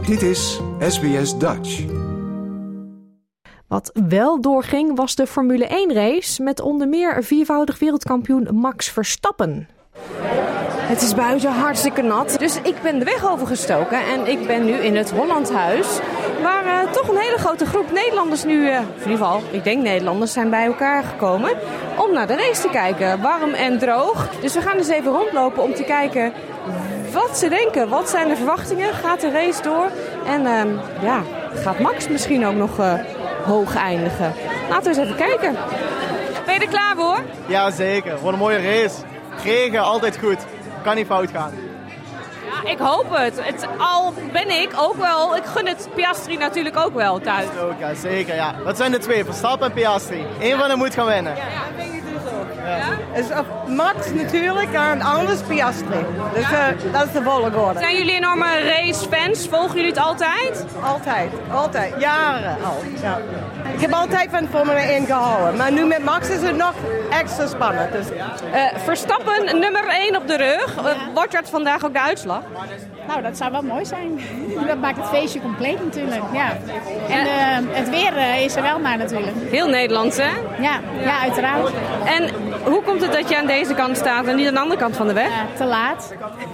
Dit is SBS Dutch. Wat wel doorging was de Formule 1 race met onder meer viervoudig wereldkampioen Max Verstappen. Het is buiten hartstikke nat, dus ik ben de weg overgestoken en ik ben nu in het Hollandhuis. Waar toch een hele grote groep Nederlanders nu, in ieder geval, ik denk Nederlanders, zijn bij elkaar gekomen om naar de race te kijken. Warm en droog. Dus we gaan eens even rondlopen om te kijken wat ze denken. Wat zijn de verwachtingen? Gaat de race door? En gaat Max misschien ook nog hoog eindigen? Laten we eens even kijken. Ben je er klaar voor? Ja, zeker. Wat een mooie race. Regen, altijd goed. Kan niet fout gaan. Ja, ik hoop het. Al ben ik ook wel. Ik gun het Piastri natuurlijk ook wel thuis. Ook, ja, zeker. Ja. Dat zijn de twee, Verstappen en Piastri. Eén van hen moet gaan winnen. Ja, dat denk ik dus ook. Ja. Het is Max natuurlijk en anders Piastri. Dus dat is de volgorde. Zijn jullie enorme racefans? Volgen jullie het altijd? Altijd. Jaren al. Ja. Ik heb altijd van Formule 1 gehouden. Maar nu met Max is het nog extra spannend. Dus. Verstappen nummer 1 op de rug. Wordt dat vandaag ook de uitslag? Nou, dat zou wel mooi zijn. Dat maakt het feestje compleet natuurlijk. Ja. En het weer is er wel naar natuurlijk. Heel Nederlands, hè? Ja, uiteraard. En hoe komt het dat je aan deze kant staat en niet aan de andere kant van de weg? Te laat.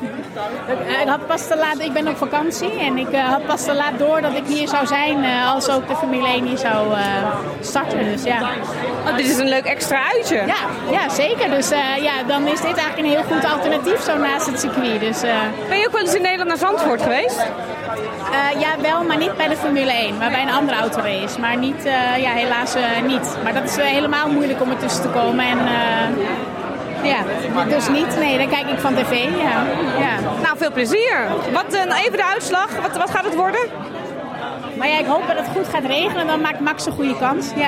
Ik ben op vakantie en ik had pas te laat door dat ik hier zou zijn als ook de Formule 1 hier zou starten. Dus ja. Oh, dit is een leuk extra uitje. Ja, zeker. Dus dan is dit eigenlijk een heel goed alternatief zo naast het circuit. Dus, ben je ook wel eens in Nederland naar Zandvoort geweest? Ja, wel, maar niet bij de Formule 1, maar bij een andere autorace. Maar niet, helaas niet. Maar dat is helemaal moeilijk om ertussen te komen. En dus niet. Nee, dan kijk ik van tv. Ja. Nou, veel plezier. Even de uitslag. Wat gaat het worden? Maar ja, ik hoop dat het goed gaat regenen. Dan maakt Max een goede kans. Ja.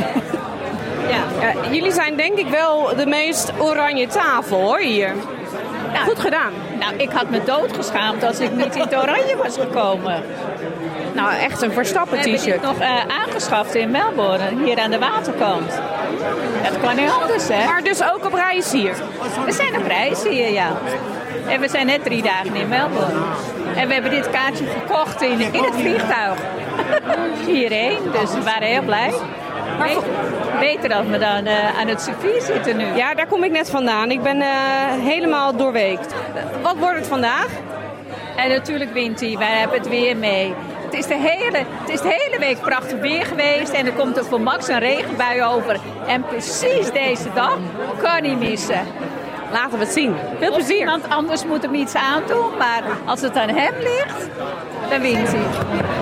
Jullie zijn denk ik wel de meest oranje tafel, hoor, hier. Nou, goed gedaan. Nou, ik had me doodgeschaamd als ik niet in het oranje was gekomen. Nou, echt een Verstappen t-shirt. We hebben het nog aangeschaft in Melbourne, hier aan de waterkant. Dat kan niet anders, hè? Maar dus ook op reis hier? We zijn op reis hier, ja. En we zijn net 3 dagen in Melbourne. En we hebben dit kaartje gekocht in het vliegtuig. Hierheen, dus we waren heel blij. Beter dan we dan aan het circuit zitten nu. Ja, daar kom ik net vandaan. Ik ben helemaal doorweekt. Wat wordt het vandaag? En natuurlijk wint hij. Wij hebben het weer mee. Het is de hele week prachtig weer geweest. En er komt er voor Max een regenbui over. En precies deze dag kan hij missen. Laten we het zien. Veel plezier. Iemand anders moet hem iets aandoen. Maar als het aan hem ligt, dan wint hij.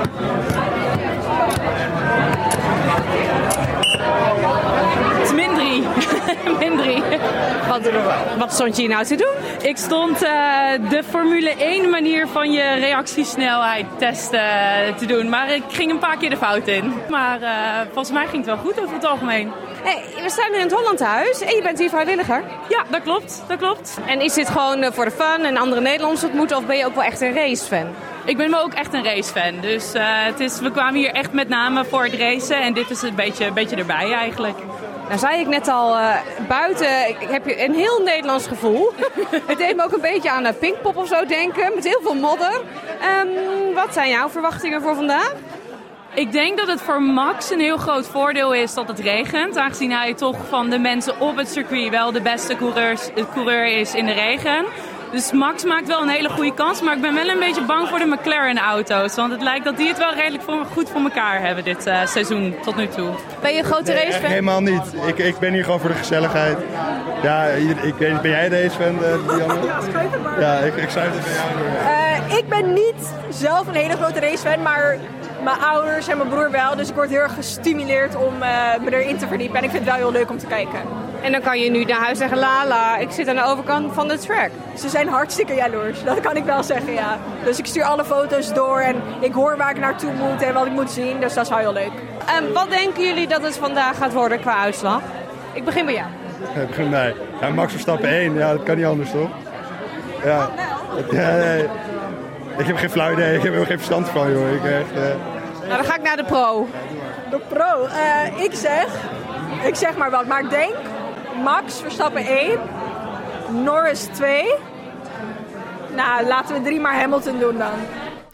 Het is min 3. Min 3. Wat stond je hier nou te doen? Ik stond de Formule 1 manier van je reactiesnelheid testen te doen. Maar ik ging een paar keer de fout in. Maar volgens mij ging het wel goed over het algemeen. Hey, we staan in het Hollandhuis en je bent hier vrijwilliger? Ja, dat klopt. En is dit gewoon voor de fun en andere Nederlanders ontmoeten of ben je ook wel echt een racefan? Ik ben wel ook echt een racefan. Dus we kwamen hier echt met name voor het racen. En dit is een beetje erbij eigenlijk. Nou zei ik net al, buiten heb je een heel Nederlands gevoel. Het deed me ook een beetje aan Pinkpop of zo denken, met heel veel modder. Wat zijn jouw verwachtingen voor vandaag? Ik denk dat het voor Max een heel groot voordeel is dat het regent. Aangezien hij toch van de mensen op het circuit wel de beste coureur is in de regen. Dus Max maakt wel een hele goede kans. Maar ik ben wel een beetje bang voor de McLaren-auto's. Want het lijkt dat die het wel redelijk goed voor elkaar hebben dit seizoen tot nu toe. Ben je een grote racefan? Helemaal niet. Ik ben hier gewoon voor de gezelligheid. Ja, ik weet niet, ben jij de racefan, Dianne? Ja, ik sluit het bij jou door. Ik ben niet zelf een hele grote racefan, maar mijn ouders en mijn broer wel. Dus ik word heel erg gestimuleerd om me erin te verdiepen. En ik vind het wel heel leuk om te kijken. En dan kan je nu naar huis zeggen, Lala, ik zit aan de overkant van de track. Ze zijn hartstikke jaloers, dat kan ik wel zeggen, ja. Dus ik stuur alle foto's door en ik hoor waar ik naartoe moet en wat ik moet zien. Dus dat is wel heel leuk. Wat denken jullie dat het vandaag gaat worden qua uitslag? Ik begin bij jou. Ik begin bij. Ja, Max Verstappen 1, ja, dat kan niet anders, toch? Ja. Ja, nee. Ik heb geen flauw idee, ik heb er geen verstand van, joh. Nou, dan ga ik naar de pro. De pro? Ik zeg maar wat, maar ik denk Max Verstappen 1, Norris 2. Nou, laten we 3 maar Hamilton doen dan.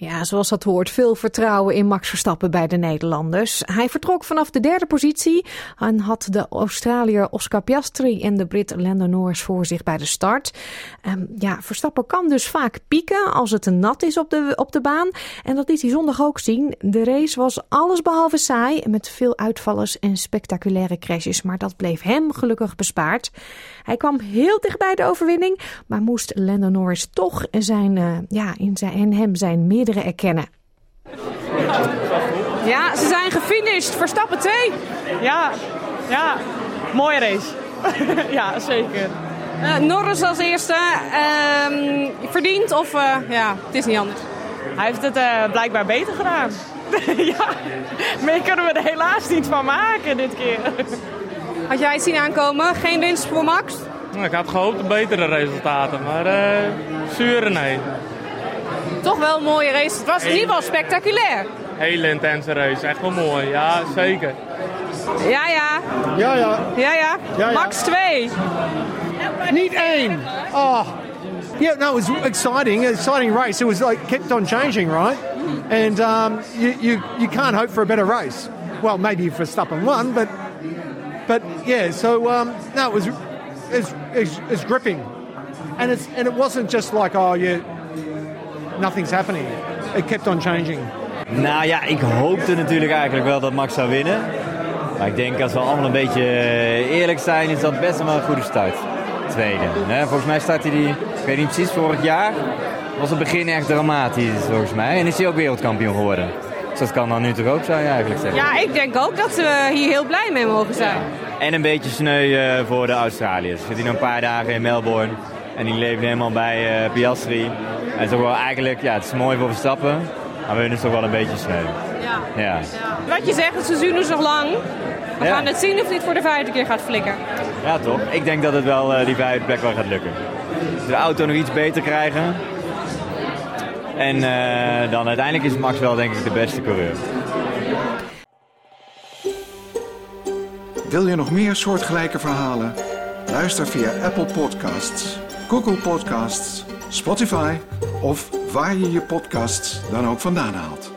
Ja, zoals dat hoort, veel vertrouwen in Max Verstappen bij de Nederlanders. Hij vertrok vanaf de 3e positie en had de Australiër Oscar Piastri en de Brit Lando Norris voor zich bij de start. Verstappen kan dus vaak pieken als het nat is op de baan. En dat liet hij zondag ook zien. De race was allesbehalve saai met veel uitvallers en spectaculaire crashes. Maar dat bleef hem gelukkig bespaard. Hij kwam heel dichtbij de overwinning, maar moest Lando Norris toch zijn meerdere erkennen. Ja, ze zijn gefinished. Verstappen 2. Ja, mooie race. Ja, zeker. Norris als eerste. Verdiend of het is niet anders? Hij heeft het blijkbaar beter gedaan. Ja, meer kunnen we er helaas niet van maken dit keer. Had jij het zien aankomen? Geen winst voor Max? Ik had gehoopt op betere resultaten, maar zure nee. Toch wel een mooie race. Het was in ieder geval spectaculair. Hele intense race, echt wel mooi. Ja, zeker. Ja. Max 2. Niet 1. Oh. Yeah, no, it was exciting race. It was like kept on changing, right? And you can't hope for a better race. Well, maybe if Verstappen won, but yeah. So no, it's gripping, and it wasn't just like nothing's happening. It kept on changing. Nou ja, ik hoopte natuurlijk eigenlijk wel dat Max zou winnen. Maar ik denk als we allemaal een beetje eerlijk zijn, is dat best wel een goede start. Tweede. Volgens mij startte hij, ik weet niet precies, vorig jaar. Was het begin echt dramatisch volgens mij. En is hij ook wereldkampioen geworden. Dus dat kan dan nu toch ook, zou je eigenlijk zeggen. Ja, ik denk ook dat we hier heel blij mee mogen zijn. Ja. En een beetje sneu voor de Australiërs. Zit hij nog een paar dagen in Melbourne. En die leefde helemaal bij Piastri. En het is ook wel eigenlijk, het is mooi voor Verstappen. Maar we vinden het toch wel een beetje sneu. Ja. Wat je zegt, het seizoen is nog lang. We gaan het zien of dit voor de 5e keer gaat flikken. Ja, toch? Ik denk dat het wel die 5e plek wel gaat lukken. De auto nog iets beter krijgen. En dan uiteindelijk is Max wel denk ik de beste coureur. Wil je nog meer soortgelijke verhalen? Luister via Apple Podcasts, Google Podcasts, Spotify of waar je je podcasts dan ook vandaan haalt.